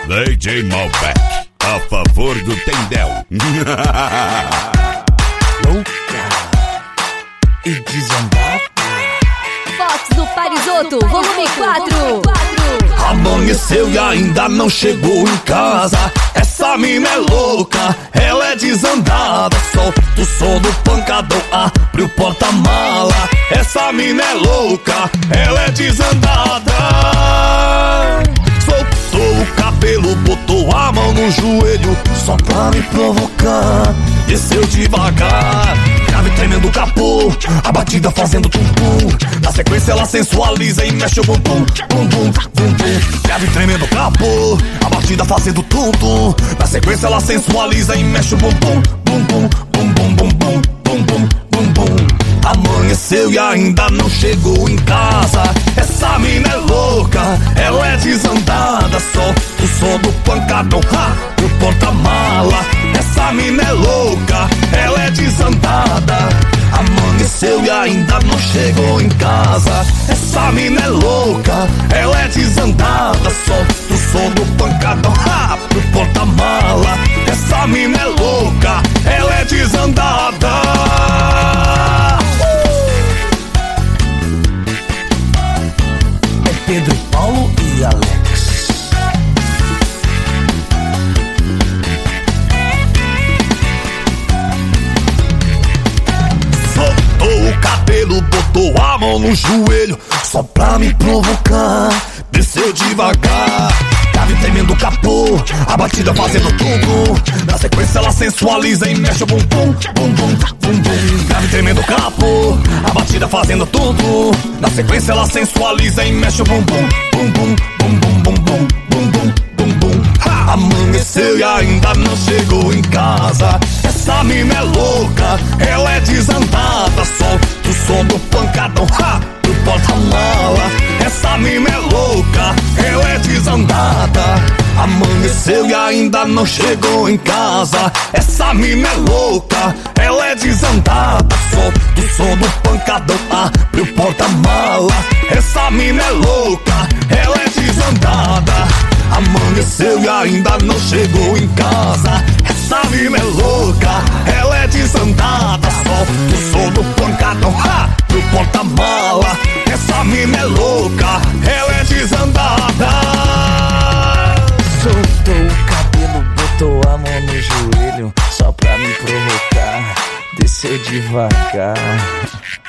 DJ Malbec, a favor do Tendel. Louca e desandada. Fox do Parisoto, volume 4. Amanheceu e ainda não chegou em casa. Essa mina é louca, ela é desandada. Solta o som do pancadão, abre o porta-mala. Essa mina é louca, ela é desandada. Soltou o cabelo, botou a mão no joelho, só pra me provocar. Desceu devagar, grave tremendo o capô, a batida fazendo tum-tum. Na sequência ela sensualiza e mexe o bumbum, bumbum, bumbum. Grave tremendo o capô, a batida fazendo tum-tum. Na sequência ela sensualiza e mexe o bumbum, bumbum, bumbum, bumbum, bumbum, bumbum. Amanheceu e ainda não chegou em casa. Essa mina é louca, ela é desandada. Só o som do pancadão, do porta-mala. Essa mina é louca, ela é desandada. Amanheceu e ainda não chegou em casa. Essa mina é louca, ela é desandada. Só o som do pancadão, do porta-mala. Essa mina é louca, ela é desandada. Pedro, Paulo e Alex. Soltou o cabelo, botou a mão no joelho, só pra me provocar. Desceu devagar, grave tremendo o capô, a batida fazendo tum-tum. Na sequência ela sensualiza e mexe o bumbum, bumbum, bumbum. Grave tremendo o capô, a batida fazendo tum-tum. Na sequência ela sensualiza e mexe o bumbum, bumbum, bumbum, bumbum, bumbum, bumbum. Amanheceu e ainda não chegou em casa. Essa mina é louca, ela é desandada. Solta o som do pancadão, do porta-mala. Essa mina é louca, ela é desandada. Amanheceu e ainda não chegou em casa. Essa mina é louca, ela é desandada. Solta o som do pancadão, abre o porta-mala. Essa mina é louca, ela é desandada. Amanheceu e ainda não chegou em casa. Essa mina é louca, ela é desandada. Solta o som do pancadão, do porta-mala. Essa mina é louca, ela é desandada. Soltou o cabelo, botou a mão no joelho, só pra me provocar. Desceu devagar.